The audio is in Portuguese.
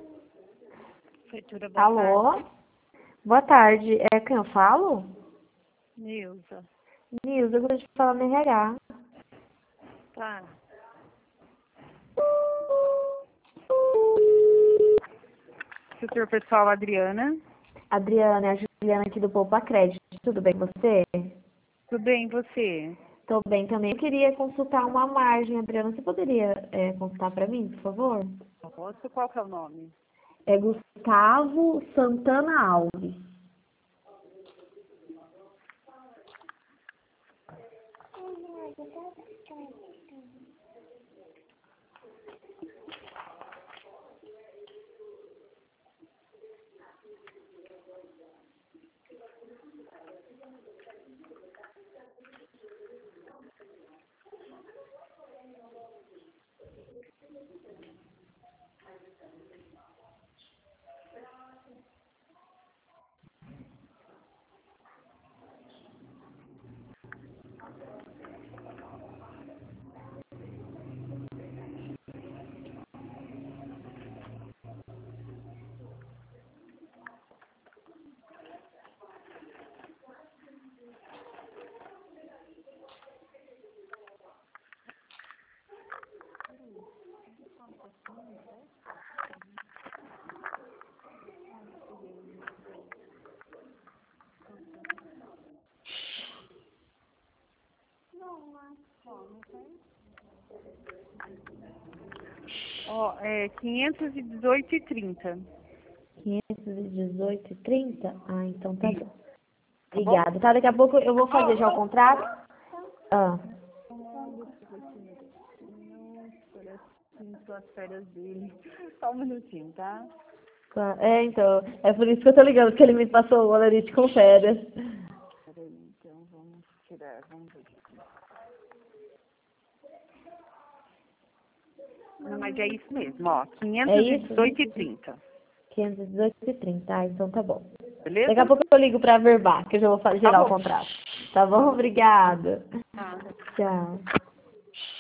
Prefeitura, boa Alô? tarde. Boa tarde. É quem eu falo? Nilza. Nilza, eu gostaria de falar no RH. Tá. Setor pessoal, Adriana. Adriana, é a Juliana aqui do Poupa Crédito. Tudo bem com você? Tudo bem, e você? Tô bem também. Eu queria consultar uma margem, Adriana. Você poderia consultar para mim, por favor? Posso? Qual que é o nome? É Gustavo Santana Alves. Ó, é 518,30. 518,30? Ah, então tá bom. Tá bom? Obrigada. Tá, daqui a pouco eu vou fazer já o contrato. Ah, Parece as férias dele. Só um minutinho, tá? tá. Então, é por isso que eu tô ligando, porque ele me passou o Olerite com férias. Peraí, então vamos tirar, vamos ver. Não, mas é isso mesmo, ó. É isso? 518,30. 518,30. Ah, então tá bom. Daqui a Beleza? pouco eu ligo pra Verbar, que eu já vou Tá gerar o bom. contrato. Tá bom? Obrigada. Nada. Tchau.